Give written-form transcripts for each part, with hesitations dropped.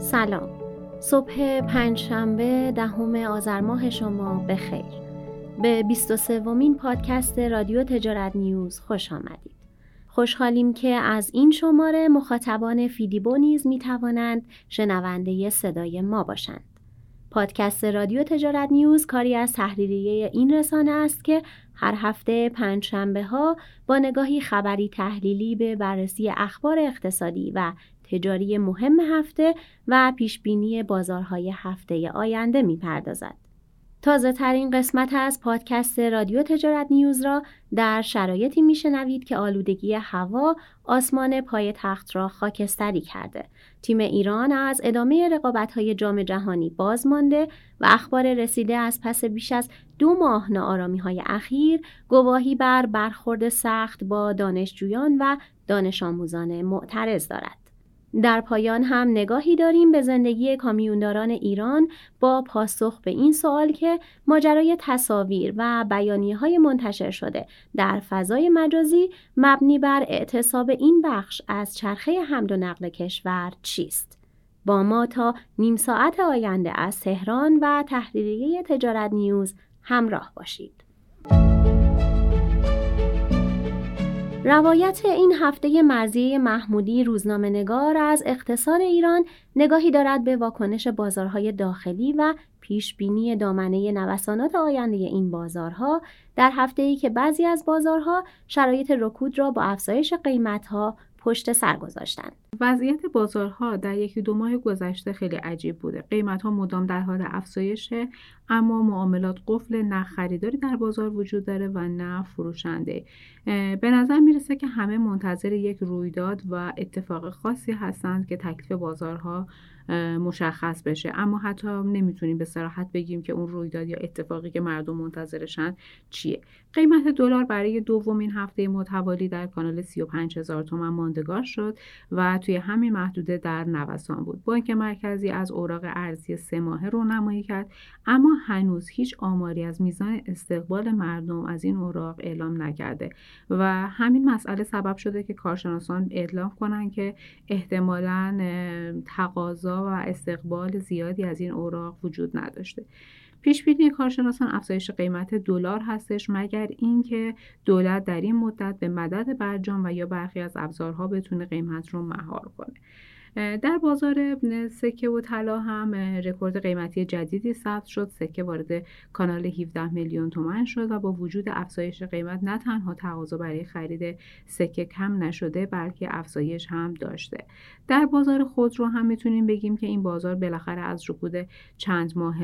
سلام. صبح پنجشنبه 10 آذر ماه شما بخیر. به 23مین پادکست رادیو تجارت نیوز خوش آمدید. خوشحالیم که از این شماره مخاطبان فیدیبو نیز می توانند شنونده صدای ما باشند. پادکست رادیو تجارت نیوز کاری از تحریریه این رسانه است که هر هفته پنجشنبه ها با نگاهی خبری تحلیلی به بررسی اخبار اقتصادی و تجاری مهم هفته و پیشبینی بازارهای هفته آینده می‌پردازد. تازه ترین قسمت از پادکست رادیو تجارت نیوز را در شرایطی میشنوید که آلودگی هوا آسمان پایتخت را خاکستری کرده. تیم ایران از ادامه رقابت‌های جام جهانی باز مانده و اخبار رسیده از پس بیش از 2 ماه ناآرامی‌های اخیر گواهی بر برخورد سخت با دانشجویان و دانش آموزان معترض دارد. در پایان هم نگاهی داریم به زندگی کامیونداران ایران با پاسخ به این سوال که ماجرای تصاویر و بیانیه‌های منتشر شده در فضای مجازی مبنی بر اعتصاب این بخش از چرخه حمل و نقل کشور چیست؟ با ما تا نیم ساعت آینده از تهران و تحریریه تجارت نیوز همراه باشید. روایت این هفته مرضیه محمودی روزنامه‌نگار از اقتصاد ایران نگاهی دارد به واکنش بازارهای داخلی و پیشبینی دامنه نوسانات آینده این بازارها در هفته‌ای که بعضی از بازارها شرایط رکود را با افزایش قیمت‌ها پشت سر گذاشتند. وضعیت بازارها در 1-2 ماه گذشته خیلی عجیب بوده. قیمت‌ها مدام در حال افزایشه، اما معاملات قفل، نه خریداری در بازار وجود داره و نه فروشنده. به نظر میرسه که همه منتظر یک رویداد و اتفاق خاصی هستند که تکلیف بازارها مشخص بشه، اما حتی نمیتونیم به صراحت بگیم که اون رویداد یا اتفاقی که مردم منتظرشن چیه. قیمت دلار برای دومین هفته متوالی در کانال 35,000 تومان ماندگار شد و توی همین محدوده در نوسان بود. بانک مرکزی از اوراق ارزی 3 ماهه رونمایی کرد، اما هنوز هیچ آماری از میزان استقبال مردم از این اوراق اعلام نکرده و همین مسئله سبب شده که کارشناسان اعلام کنن که احتمالاً تقاضا و استقبال زیادی از این اوراق وجود نداشته. پیشبینی کارشناسان افزایش قیمت دلار هستش، مگر اینکه دولت در این مدت به مدد برجام و یا برخی از ابزارها بتونه قیمت رو مهار کنه. در بازار سکه و طلا هم رکورد قیمتی جدیدی ثبت شد. سکه وارد کانال 17 میلیون تومان شد و با وجود افزایش قیمت نه تنها تقاضا برای خرید سکه کم نشده، بلکه افزایش هم داشته. در بازار خودرو هم میتونیم بگیم که این بازار بالاخره از رکود چند ماه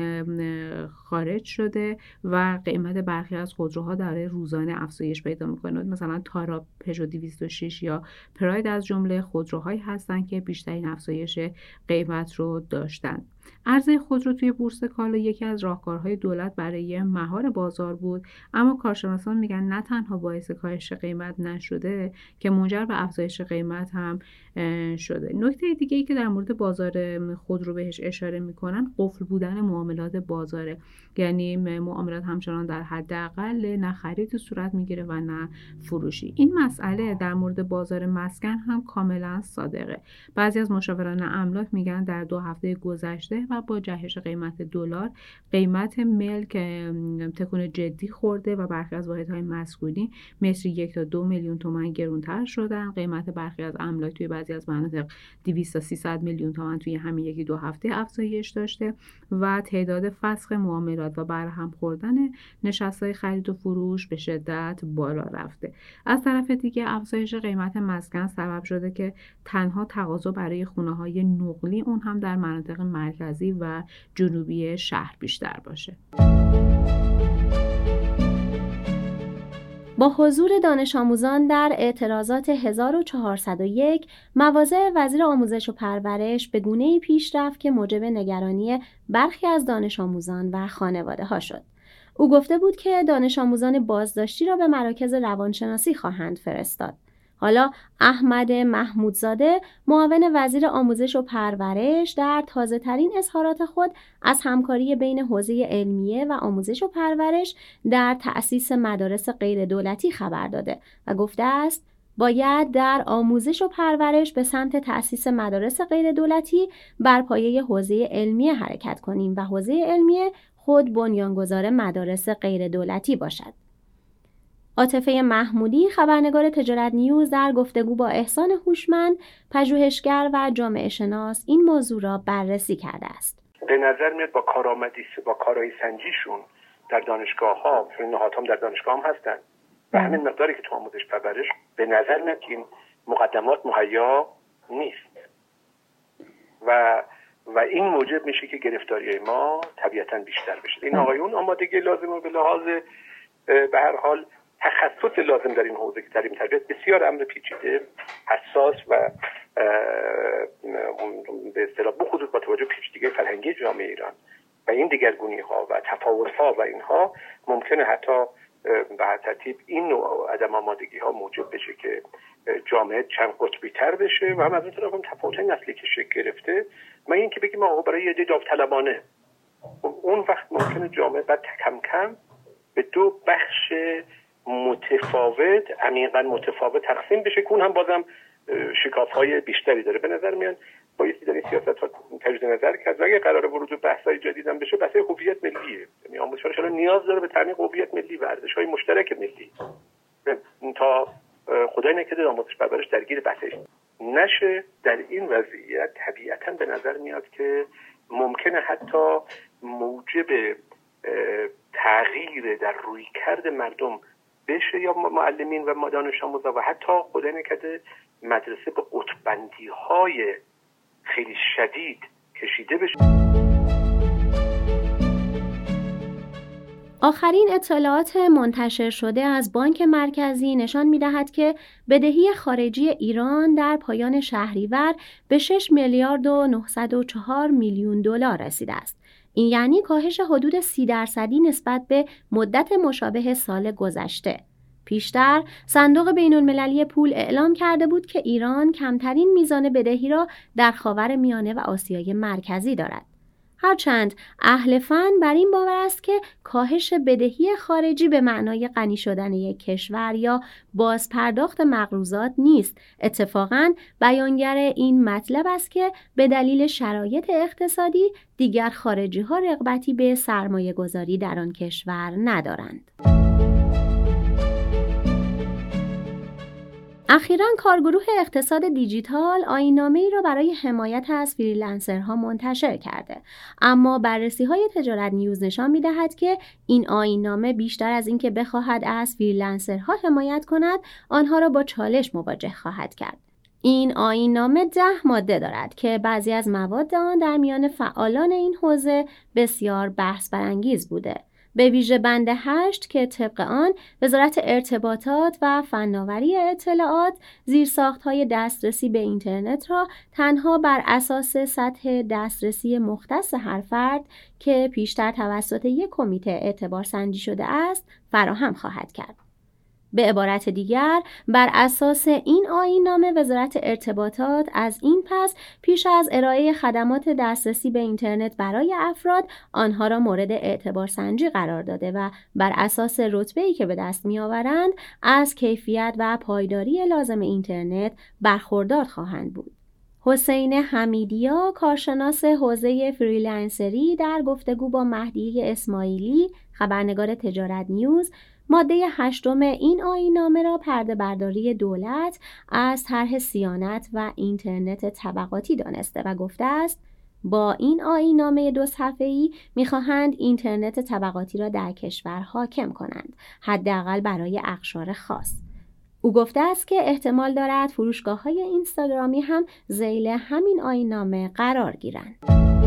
خارج شده و قیمت برخی از خودروها داره روزانه افزایش پیدا میکنه. مثلا تارا، پژو 206 یا پراید از جمله خودروهایی هستند که بیشترین افزایش قیمت رو داشتند. عرضه خودرو توی بورس کالا یکی از راهکارهای دولت برای مهار بازار بود، اما کارشناسان میگن نه تنها باعث کاهش قیمت نشده که منجر به افزایش قیمت هم شده. نکته دیگه‌ای که در مورد بازار خودرو بهش اشاره میکنن قفل بودن معاملات بازاره، یعنی معاملات همچنان در حداقل نه خرید صورت میگیره و نه فروشی. این مسئله در مورد بازار مسکن هم کاملا صادقه. بعضی از مشاوران املاک میگن در 2 هفته گذشته و با جهش قیمت دلار قیمت ملک تکون جدی خورده و برخی از واحدهای مسکونی متری 1 تا 2 میلیون تومان گرانتر شدن. قیمت برخی از املاک توی بعضی از مناطق 200 تا 300 میلیون تومان توی همین 1-2 هفته افزایش داشته و تعداد فسخ معاملات و برهم خوردن نشست‌های خرید و فروش به شدت بالا رفته. از طرف دیگه افزایش قیمت مسکن سبب شده که تنها تقاضا برای خونه‌های نقلی، اون هم در مناطق مرکزی و جنوبی شهر، بیشتر باشه. با حضور دانش آموزان در اعتراضات 1401 مواضع وزیر آموزش و پرورش به گونه‌ای پیش رفت که موجب نگرانی برخی از دانش آموزان و خانواده‌ها شد. او گفته بود که دانش آموزان بازداشتی را به مراکز روانشناسی خواهند فرستاد. حالا احمد محمودزاده معاون وزیر آموزش و پرورش در تازه‌ترین اظهارات خود از همکاری بین حوزه علمیه و آموزش و پرورش در تأسیس مدارس غیر دولتی خبر داده و گفته است باید در آموزش و پرورش به سمت تأسیس مدارس غیر دولتی بر پایه حوزه علمی حرکت کنیم و حوزه علمی خود بنیانگذار مدارس غیر دولتی باشد. عاطفه محمودی، خبرنگار تجارت نیوز، در گفتگو با احسان هوشمند، پژوهشگر و جامعه شناس، این موضوع را بررسی کرده است. به نظر میاد با کارآمدی با کارایی سنجیشون در دانشگاه‌ها، نهادها در دانشگاه هم هستن و همین مقداری که تو آموزش پرورش، به نظر میاد که این مقدمات مهیا نیست و این موجب میشه که گرفتاری ما طبیعتاً بیشتر بشه. این آقایون آمادگی لازم و به لحاظ به هر حال تخصص لازم در این حوزه که تعلیم تربیت بسیار امر پیچیده، حساس و به اصطلاح بخصوص با توجه پیچیدگی فرهنگی جامعه ایران و این دیگرگونی‌ها و تفاوت‌ها و اینها ممکنه حتی به هر ترتیب این نوع عدم آمادگی‌ها موجب بشه که جامعه چند قطبی تر بشه و هم از اون طرف هم تفاوت‌های نسلی که شکل گرفته. من این که بگیم آقا برای یه عده داوطلبانه، اون وقت ممکنه جامعه بعد کم کم به دو بخش متفاوت، عمیقاً متفاوت تقسیم بشه که اون هم بازم شکاف‌های بیشتری داره. به نظر میاد بایستی در این سیاست‌ها تجدید نظر کرد و اگه قرار ورود به بحث‌های جدید هم بشه، بحث هویت ملیه. یعنی آموزش پرورش نیاز داره به تعمیق هویت ملی و ارزش‌های مشترک ملی تا خدای نکرده آموزش پرورش درگیر بحثش نشه. در این وضعیت طبیعتاً به نظر میاد که ممکنه حتی موجب تغییر در رویکرد مردم بشه یا معلمین و دانش آموزا و حتی خدای نکرده مدرسه به قطب‌بندی‌های خیلی شدید کشیده بشه. آخرین اطلاعات منتشر شده از بانک مرکزی نشان می‌دهد که بدهی خارجی ایران در پایان شهریور به 6 میلیارد و 904 میلیون دلار رسیده است. این یعنی کاهش حدود 30% نسبت به مدت مشابه سال گذشته. پیشتر صندوق بین‌المللی پول اعلام کرده بود که ایران کمترین میزان بدهی را در خاورمیانه و آسیای مرکزی دارد. هرچند اهل فن بر این باور است که کاهش بدهی خارجی به معنای غنی شدن یک کشور یا بازپرداخت مقروضات نیست. اتفاقاً بیانگر این مطلب است که به دلیل شرایط اقتصادی دیگر خارجی‌ها رغبتی به سرمایه‌گذاری در آن کشور ندارند. اخیراً کارگروه اقتصاد دیجیتال آیین‌نامه‌ای را برای حمایت از فریلنسرها منتشر کرده، اما بررسی‌های تجارت نیوز نشان می‌دهد که این آیین‌نامه بیشتر از اینکه بخواهد از فریلنسرها حمایت کند، آنها را با چالش مواجه خواهد کرد. این آیین‌نامه 10 ماده دارد که بعضی از مواد آن در میان فعالان این حوزه بسیار بحث برانگیز بوده. به ویژه بند 8 که طبق آن وزارت ارتباطات و فناوری اطلاعات زیرساخت‌های دسترسی به اینترنت را تنها بر اساس سطح دسترسی مختص هر فرد که پیشتر توسط یک کمیته اعتبار سنجی شده است فراهم خواهد کرد. به عبارت دیگر، بر اساس این آیین‌نامه وزارت ارتباطات از این پس پیش از ارائه خدمات دسترسی به اینترنت برای افراد آنها را مورد اعتبار سنجی قرار داده و بر اساس رتبه‌ای که به دست می‌آورند از کیفیت و پایداری لازم اینترنت برخوردار خواهند بود. حسین حمیدیا، کارشناس حوزه فریلنسری، در گفتگو با مهدی اسماعیلی، خبرنگار تجارت نیوز، ماده 8 این آیین‌نامه را پرده برداری دولت از طرح صیانت و اینترنت طبقاتی دانسته و گفته است با این آیین‌نامه 2 صفحه‌ای می‌خواهند اینترنت طبقاتی را در کشور حاکم کنند، حداقل برای اقشار خاص. او گفته است که احتمال دارد فروشگاه‌های اینستاگرامی هم ذیل همین آیین‌نامه قرار گیرند.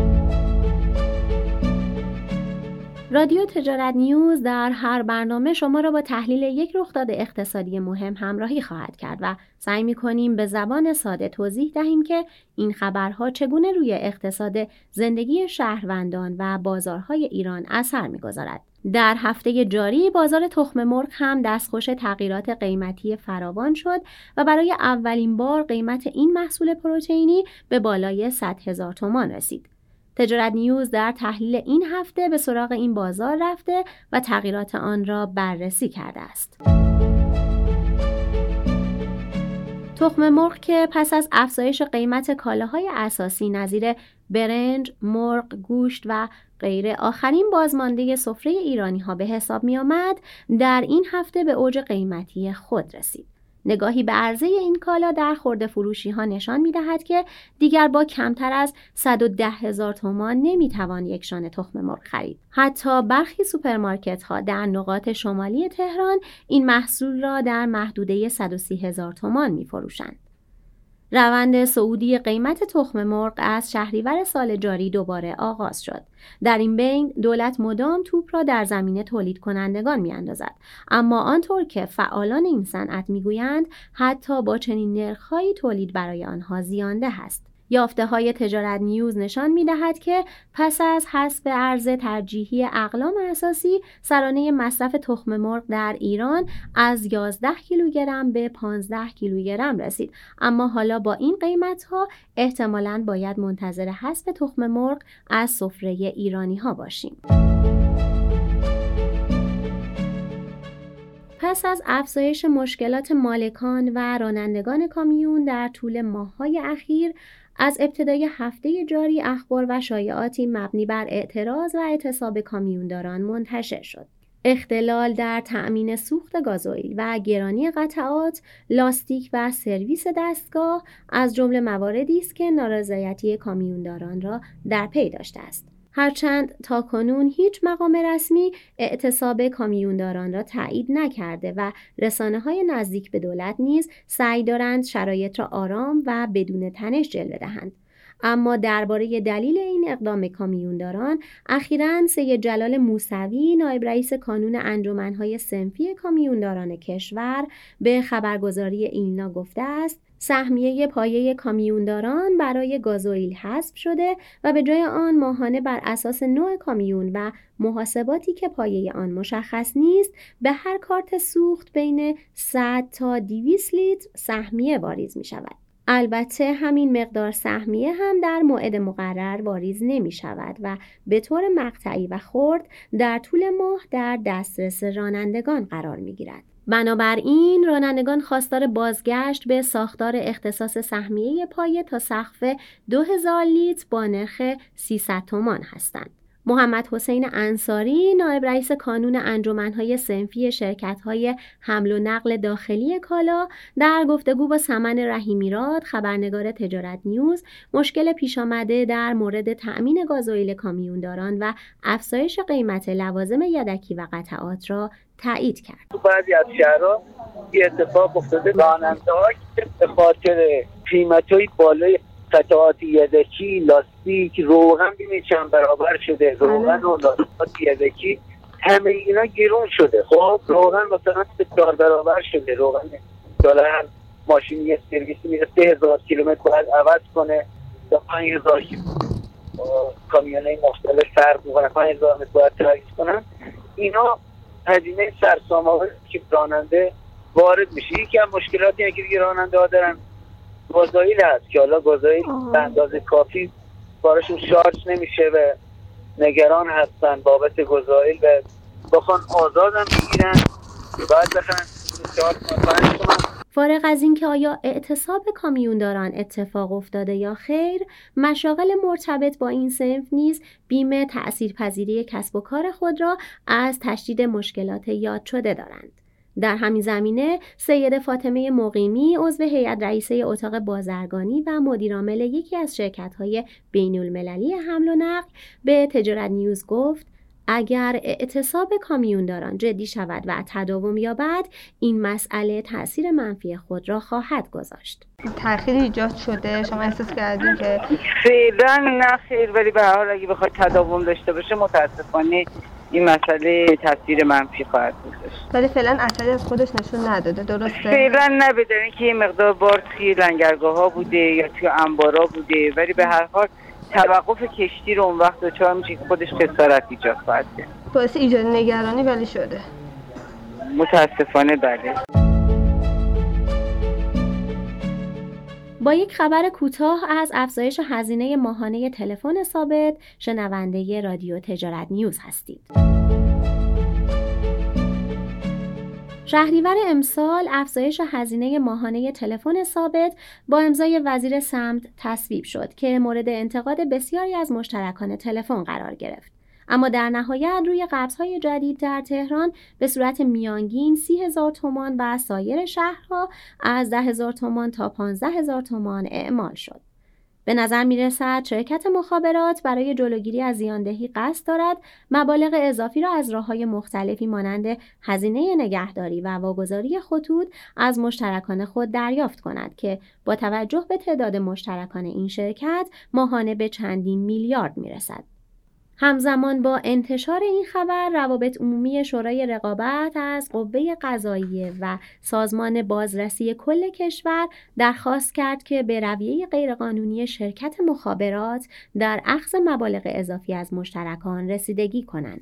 رادیو تجارت نیوز در هر برنامه شما را با تحلیل یک رخداد اقتصادی مهم همراهی خواهد کرد و سعی می‌کنیم به زبان ساده توضیح دهیم که این خبرها چگونه روی اقتصاد زندگی شهروندان و بازارهای ایران اثر می‌گذارد. در هفته جاری بازار تخم مرغ هم دستخوش تغییرات قیمتی فراوان شد و برای اولین بار قیمت این محصول پروتئینی به بالای 100,000 تومان رسید. تجارت نیوز در تحلیل این هفته به سراغ این بازار رفته و تغییرات آن را بررسی کرده است. تخم مرغ که پس از افزایش قیمت کالاهای اساسی نظیر برنج، مرغ، گوشت و غیره آخرین بازمانده سفره ایرانی‌ها به حساب می آمد، در این هفته به اوج قیمتی خود رسید. نگاهی به عرضه این کالا در خرده فروشی ها نشان می دهد که دیگر با کمتر از 110,000 تومان نمی توان یک شانه تخم مرغ خرید. حتی برخی سوپرمارکت ها در نقاط شمالی تهران این محصول را در محدوده 130,000 تومان می فروشند. روند صعودی قیمت تخم مرغ از شهریور سال جاری دوباره آغاز شد. در این بین دولت مدام توپ را در زمین تولید کنندگان می‌اندازد، اما آنطور که فعالان این صنعت می‌گویند حتی با چنین نرخ‌هایی تولید برای آنها زیانده است. یافته‌های تجارت نیوز نشان می‌دهد که پس از حذف ارز ترجیحی اقلام اساسی، سرانه مصرف تخم مرغ در ایران از 11 کیلوگرم به 15 کیلوگرم رسید، اما حالا با این قیمت‌ها احتمالاً باید منتظر حذف تخم مرغ از سفره ایرانی‌ها باشیم. پس از افزایش مشکلات مالکان و رانندگان کامیون در طول ماه‌های اخیر، از ابتدای هفته جاری اخبار و شایعاتی مبنی بر اعتراض و اعتصاب کامیونداران منتشر شد. اختلال در تأمین سوخت گازوئیل و گرانی قطعات، لاستیک و سرویس دستگاه از جمله مواردی است که نارضایتی کامیونداران را در پی داشته است. هرچند تاکنون هیچ مقام رسمی اعتصاب کامیونداران را تایید نکرده و رسانه‌های نزدیک به دولت نیز سعی دارند شرایط را آرام و بدون تنش جلوه دهند. اما درباره دلیل این اقدام کامیونداران، اخیراً سید جلال موسوی، نایب رئیس کانون انجمن‌های صنفی کامیونداران کشور، به خبرگزاری ایلنا گفته است سهمیه پایه کامیونداران برای گازوئیل حذف شده و به جای آن ماهانه بر اساس نوع کامیون و محاسباتی که پایه آن مشخص نیست، به هر کارت سوخت بین 100 تا 200 لیتر سهمیه واریز می شود. البته همین مقدار سهمیه هم در موعد مقرر واریز نمی شود و به طور مقطعی و خرد در طول ماه در دسترس رانندگان قرار می گیرد. بنابراین رانندگان خواستار بازگشت به ساختار اختصاص سهمیه پایه تا سقف 2000 لیتر با نرخ 300 تومان هستند. محمد حسین انصاری، نایب رئیس کانون انجمن‌های صنفی شرکت‌های حمل و نقل داخلی کالا، در گفتگو با سمن رحیمیراد، خبرنگار تجارت نیوز، مشکل پیش آمده در مورد تأمین گازوئیل کامیونداران و افزایش قیمت لوازم یدکی و قطعات را تایید کرد. تو بعضی از شهرها این اتفاق افتاده، راننده‌ها به خاطر قیمت‌های بالای قطعات یدکی، لاستیک، روغن ببینید چند برابر شده. روغن و لاستیک یدکی همه اینا گرون شده. خب روغن مثلا 4 برابر شده. روغن دلار ماشین یه سرویسی میره 3000 کیلومتر باید عوض کنه تا 5000 کامیونای مختلف فرق می‌کنه، 5000 متر باید تعریف کنن. اینا هزینه سرسام‌آور که راننده وارد میشه. یکی از مشکلاتی که دیگه راننده‌ها دارن گازوئیل هست که حالا گازوئیل به اندازه کافی بارشون شارژ نمیشه و نگران هستن بابت گازوئیل و بخوان آزادم بگیرن باید بخوان شارژ کنن. فارغ از اینکه آیا اعتصاب کامیونداران اتفاق افتاده یا خیر، مشاغل مرتبط با این صنف نیز بیم تأثیرپذیری کسب و کار خود را از تشدید مشکلات یاد شده دارند. در همین زمینه سید فاطمه مقیمی، عضو هیئت رئیسه اتاق بازرگانی و مدیرعامل یکی از شرکت‌های بین‌المللی حمل و نقل به تجارت نیوز گفت اگر اعتصاب کامیونداران جدی شود و تداوم یابد، این مسئله تأثیر منفی خود را خواهد گذاشت. تأخیر ایجاد شده، شما احساس کردین که فعلا نه خیر، ولی به هر حال اگه بخواد تداوم داشته باشه متاسفانه این مسئله تاثیر منفی خواهد داشت. ولی فعلا اثری از خودش نشون نداده، درسته؟ فعلا نه، بدون اینکه یه مقدار بار توی لنگرگاه‌ها بوده یا توی انبارا بوده، ولی به هر حال توقف کشتی رو اون وقت دچار میشه که خودش خسارت ایجاد خواهد کرد. باعث ایجاد نگرانی ولی شده. متاسفانه بله. با یک خبر کوتاه از افزایش هزینه ماهانه تلفن ثابت، شنونده رادیو تجارت نیوز هستید. شهریور امسال افزایش هزینه ماهانه تلفن ثابت با امضای وزیر سمت تصویب شد که مورد انتقاد بسیاری از مشترکان تلفن قرار گرفت. اما در نهایت روی قبض‌های جدید در تهران به صورت میانگین 30,000 تومان و سایر شهرها از 10,000 تومان تا 15,000 تومان اعمال شد. به نظر می‌رسد شرکت مخابرات برای جلوگیری از زیاندهی قصد دارد مبالغ اضافی را از راه‌های مختلفی مانند هزینه نگهداری و واگذاری خطوط از مشترکان خود دریافت کند که با توجه به تعداد مشترکان این شرکت ماهانه به چندین میلیارد می‌رسد. همزمان با انتشار این خبر، روابط عمومی شورای رقابت از قوه قضاییه و سازمان بازرسی کل کشور درخواست کرد که به رویه غیرقانونی شرکت مخابرات در اخذ مبالغ اضافی از مشترکان رسیدگی کنند.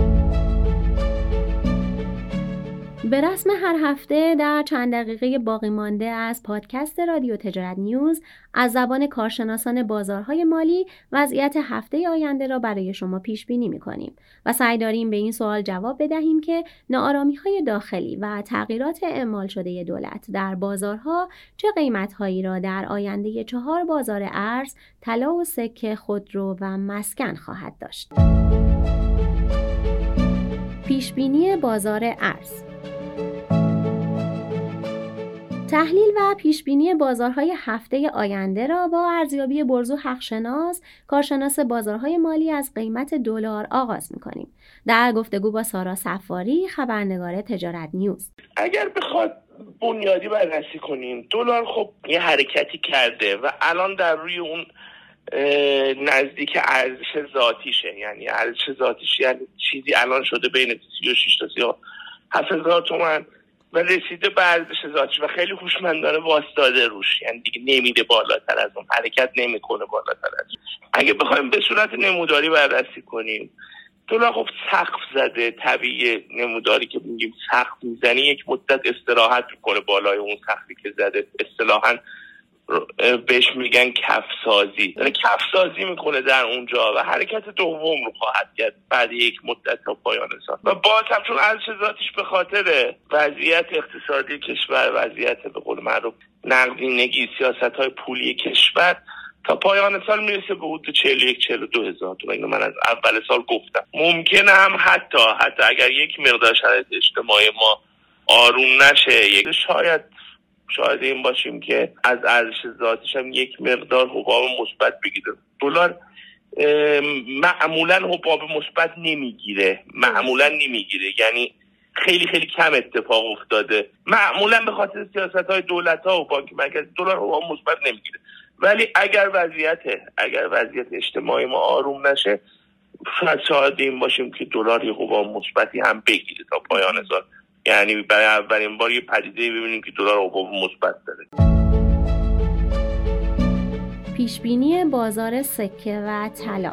به رسم هر هفته در چند دقیقه باقی مانده از پادکست رادیو تجارت نیوز از زبان کارشناسان بازارهای مالی وضعیت هفته آینده را برای شما پیش بینی می‌کنیم و سعی داریم به این سوال جواب بدهیم که ناآرامی‌های داخلی و تغییرات اعمال شده دولت در بازارها چه قیمت‌هایی را در آینده 4 بازار ارز، طلا و سکه، خودرو و مسکن خواهد داشت. پیش بینی بازار ارز. تحلیل و پیشبینی بازارهای هفته آینده را با ارزیابی برزو حقشناس، کارشناس بازارهای مالی از قیمت دلار آغاز می‌کنیم. در گفتگو با سارا صفاری، خبرنگار تجارت نیوز. اگر بخواد بنیادی بررسی کنیم، دلار خب یه حرکتی کرده و الان در روی اون نزدیک ارزش ذاتیشه. یعنی ارزش ذاتیش یعنی چیزی الان شده بین 36 تا 37,000 تومان و رسیده به ارزش ذاتیش و خیلی هوشمندانه واسطاده روش. یعنی دیگه نمیده بالاتر از اون، حرکت نمیکنه بالاتر از اون. اگه بخوایم به صورت نموداری بررسی کنیم، دلار خب سقف زده. طبیعی نموداری که میگیم سقف میزنی یک مدت استراحت میکنه بالای اون سقفی که زده. اصطلاحاً بهش میگن کفسازی. داره کفسازی میکنه در اونجا و حرکت دوم رو خواهد کرد بعد یک مدت تا پایان سال. و باز هم چون ارزش ذاتیش به خاطر وضعیت اقتصادی کشور، وضعیت به قول معروف نقدینگی، سیاست‌های پولی کشور، تا پایان سال میرسه به حدود 41-42 هزار تومان. اینو من از اول سال گفتم. ممکنه هم حتی اگر یک مقدار شرایط اجتماعی ما آروم نشه، شاید این باشیم که از ارزش ذاتیش هم یک مقدار حباب مثبت بگیره. دلار معمولا حباب مثبت نمیگیره. یعنی خیلی خیلی کم اتفاق افتاده. معمولا به خاطر سیاست‌های دولت‌ها و بانک مرکزی دلار حباب مثبت نمیگیره. ولی اگر وضعیت اجتماعی ما آروم نشه، شاید این باشیم که دلار یه حباب مثبتی هم بگیره تا پایان سال. یعنی برای اولین بار یه پدیده ببینیم که دلار حباب مثبت داره. پیشبینی بازار سکه و طلا.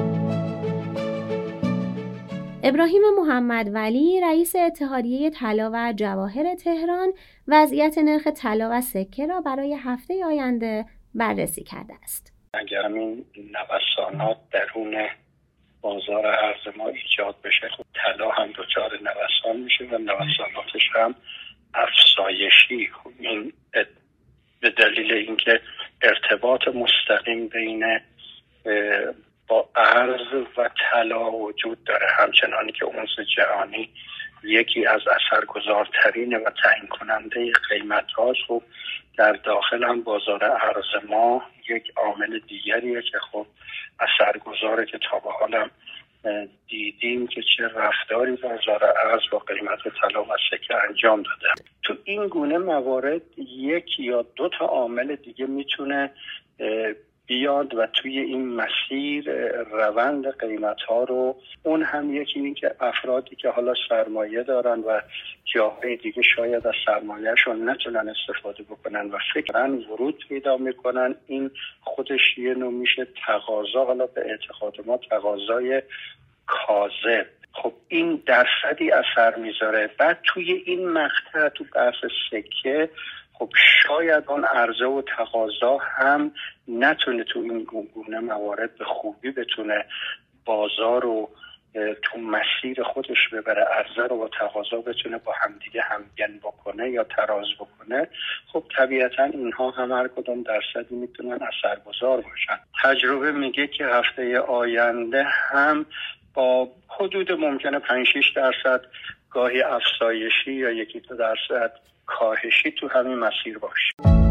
ابراهیم محمد ولی، رئیس اتحادیه طلا و جواهر تهران، وضعیت نرخ طلا و سکه را برای هفته آینده بررسی کرده است. اگر همین نوسانات درون بازار ارز ما ایجاد بشه، خب طلا هم دچار نوسان میشه و نوساناتش هم افزایشی. خب این به دلیل اینکه ارتباط مستقیم بین با ارز و طلا وجود داره، همچنانی که اونس جهانی یکی از اثرگذارترین و تعیین کننده قیمت هاست، خب در داخل هم بازار ارز ما یک عامل دیگریه که خب اثرگذاره که تا به حالم دیدیم که چه رفتاری بازار ارز با قیمت طلا و سکه انجام داده. تو این گونه موارد یک یا دو تا عامل دیگه میتونه بیاد و توی این مسیر روند قیمت ها رو، اون هم یکی این که افرادی که حالا سرمایه دارن و جاهای دیگه شاید از سرمایه‌شون نتونن استفاده بکنن و فکرن ورود پیدا میکنن، این خودش یه نوع میشه تقاضا، حالا به اعتقاد ما تقاضای کاذب. خب این درصدی اثر میذاره. بعد توی این مقطع تو بحث سکه، خب شاید آن عرضه و تقاضا هم نتونه تو این گونه موارد به خوبی بتونه بازار رو تو مسیر خودش ببره، عرضه رو با تقاضا بتونه با همدیگه همگن بکنه یا تراز بکنه، خب طبیعتا اینها هم هر کدوم درصدی میتونن اثرگذار باشن. تجربه میگه که هفته آینده هم با حدود ممکنه 5-6% گاهی افزایشی یا 1-2% کاهشی تو همین مسیر باشه.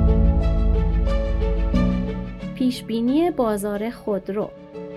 پیشبینی بازار خودرو.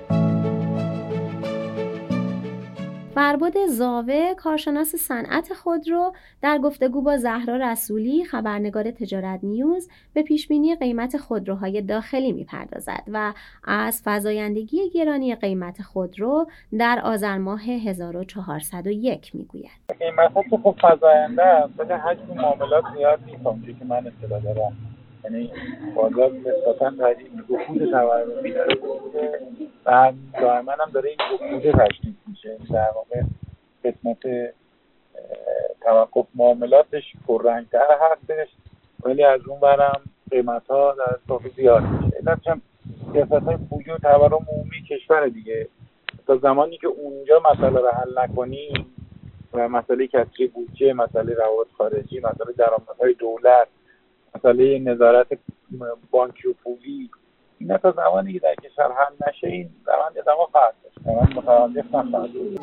فرباد زاوه، کارشناس صنعت خودرو، در گفتگو با زهرا رسولی، خبرنگار تجارت نیوز، به پیشبینی قیمت خودروهای داخلی می‌پردازد و از فزایندگی گرانی قیمت خودرو در آذر ماه 1401 می‌گوید. قیمت‌ها که خب فزاینده است، ولی حجم معاملات زیاد نیست اونجوری که من اطلاع دارم. یعنی بازار نسبتاً رکود تورمی داره و دائما هم داره این رکود تشدید میشه. در واقع قسمت توقف معاملاتش پررنگ‌تر هستش، ولی از اون برم قیمت‌ها در اطراف زیاد میشه. علتش هم سیاست‌های پولی و تورم عمومی کشور دیگه. تا زمانی که اونجا مسئله رو حل نکنیم و مسئله کسری بودجه، مسئله روابط خارجی، مسئله درآمدهای دولت، مسئله نظارت بانکی و پولی، اینا تا زمانی که در کشور حل نشه این روند ادامه خواهد داشت. روند متوقف نخواهد شد.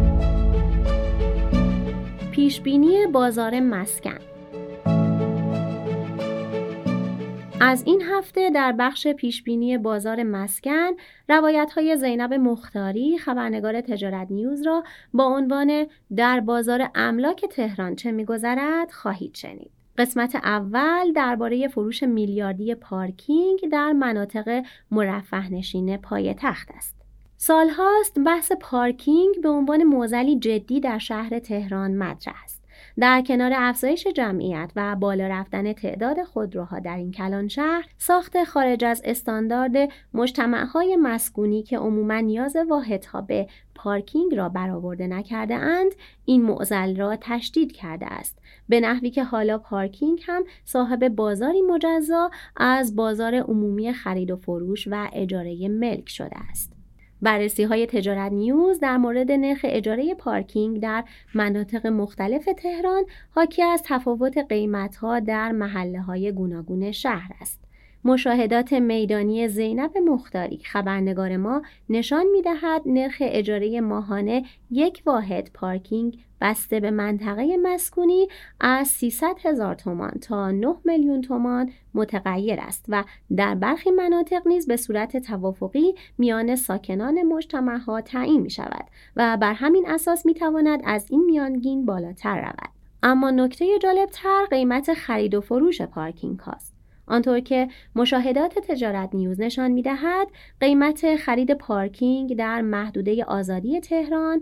پیشبینی بازار مسکن. از این هفته در بخش پیشبینی بازار مسکن، روایت‌های زینب مختاری، خبرنگار تجارت نیوز را با عنوان در بازار املاک تهران چه می‌گذرد خواهید شنید. قسمت اول درباره فروش میلیاردی پارکینگ در مناطق مرفه‌نشین پایتخت است. سالهاست بحث پارکینگ به عنوان معضلی جدی در شهر تهران مطرح است. در کنار افزایش جمعیت و بالا رفتن تعداد خودروها در این کلان شهر، ساخت خارج از استاندارد مجتمع‌های مسکونی که عموماً نیاز واحدها به پارکینگ را برآورده نکرده اند، این معضل را تشدید کرده است، به نحوی که حالا پارکینگ هم صاحب بازاری مجزا از بازار عمومی خرید و فروش و اجاره ملک شده است. بررسی‌های تجارت نیوز در مورد نرخ اجاره پارکینگ در مناطق مختلف تهران حاکی از تفاوت قیمت‌ها در محله‌های گوناگون شهر است. مشاهدات میدانی زینب مختاری، خبرنگار ما، نشان می‌دهد نرخ اجاره ماهانه یک واحد پارکینگ بسته به منطقه مسکونی از 300,000 تومان تا 9 میلیون تومان متغیر است و در برخی مناطق نیز به صورت توافقی میان ساکنان مجتمع‌ها تعیین می‌شود و بر همین اساس می‌تواند از این میانگین بالاتر رود. اما نکته جالب‌تر قیمت خرید و فروش پارکینگ هاست. آنطور که مشاهدات تجارت نیوز نشان می‌دهد، قیمت خرید پارکینگ در محدوده آزادی تهران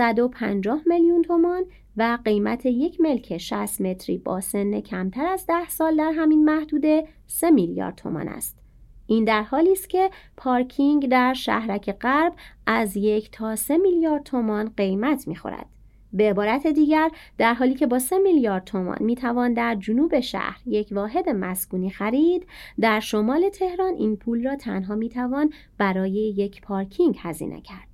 150 میلیون تومان و قیمت یک ملک 60 متری با سن کمتر از 10 سال در همین محدوده 3 میلیارد تومان است. این در حالی است که پارکینگ در شهرک غرب از 1 تا 3 میلیارد تومان قیمت می‌خورد. به عبارت دیگر، در حالی که با 3 میلیارد تومان میتوان در جنوب شهر یک واحد مسکونی خرید، در شمال تهران این پول را تنها میتوان برای یک پارکینگ هزینه کرد.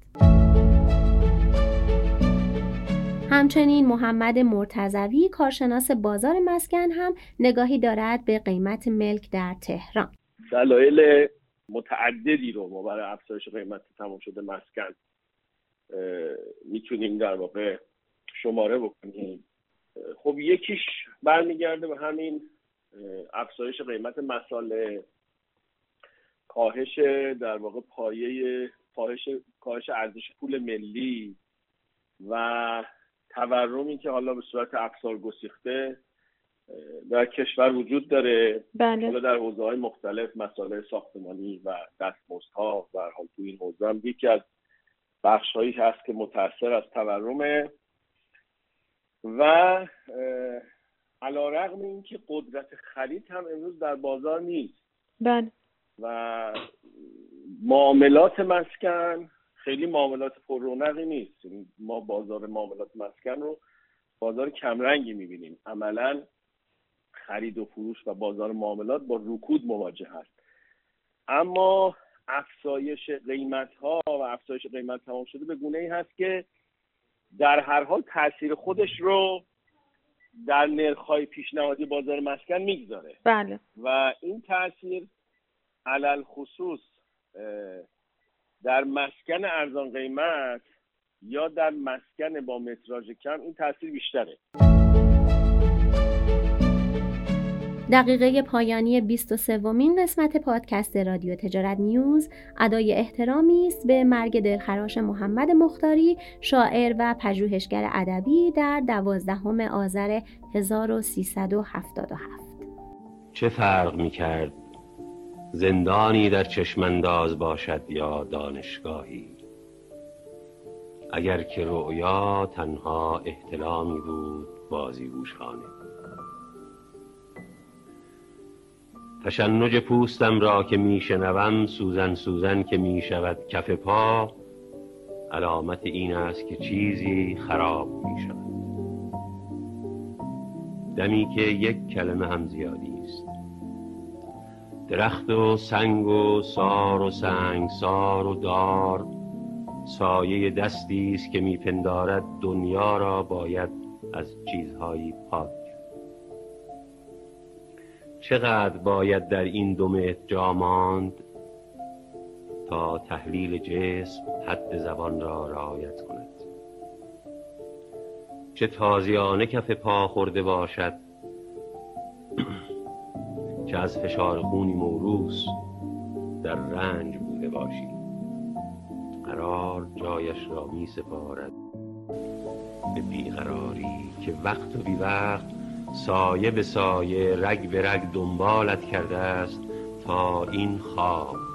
همچنین محمد مرتضوی، کارشناس بازار مسکن، هم نگاهی دارد به قیمت ملک در تهران. دلایل متعددی رو ما برای افزایش قیمت تمام شده مسکن میتونیم در واقع شماره بکنیم. خب یکیش برمیگرده به همین افزایش قیمت مساله، کاهش در واقع پایه کاهش ارزش پول ملی و تورمی که حالا به صورت افزار گسیخته در کشور وجود داره. بله. حالا در حوزه‌های مختلف، مسائل ساختمانی و دستمزدها و حال تو این حوزه هم یکی از بخش‌هایی هست که متأثر از تورمه و علی‌رغم اینکه قدرت خرید هم امروز در بازار نیست. بله. و معاملات مسکن خیلی معاملات پر رونقی نیست. ما بازار معاملات مسکن رو بازار کمرنگی می‌بینیم. عملاً خرید و فروش و بازار معاملات با رکود مواجه هست. اما افزایش قیمت‌ها و افزایش قیمت تمام شده به گونه‌ای هست که در هر حال تاثیر خودش رو در نرخ‌های پیشنهادی بازار مسکن میگذاره. بله. و این تاثیر علل خصوص در مسکن ارزان قیمت یا در مسکن با متراژ کم این تاثیر بیشتره. دقیقه پایانی 23مین قسمت پادکست رادیو تجارت نیوز ادای احترامی است به مرگ دلخراش محمد مختاری، شاعر و پژوهشگر ادبی در 12 آذر 1377. چه فرق می‌کرد زندانی در چشمانداز باشد یا دانشگاهی، اگر که رؤیا تنها احتلامی بود بازیگوشخانه. تشنج پوستم را که میشنوم سوزن سوزن که میشود کف پا، علامت این است که چیزی خراب میشود. دمی که یک کلمه هم زیادی است. درخت و سنگ و سار و سنگسار و دار سایه دستی است که میپندارد دنیا را باید از چیزهایی پاک. چقدر باید در این 2 متر جا ماند تا تحلیل جسم حد زبان را رعایت کند؟ چه تازیانه کف پا خورده باشد که از فشار خونی موروث در رنج بوده باشی. قرار جایش را می سپارد به بیقراری که وقت و بی وقت سایه به سایه رگ به رگ دنبالت کرده است تا این خواب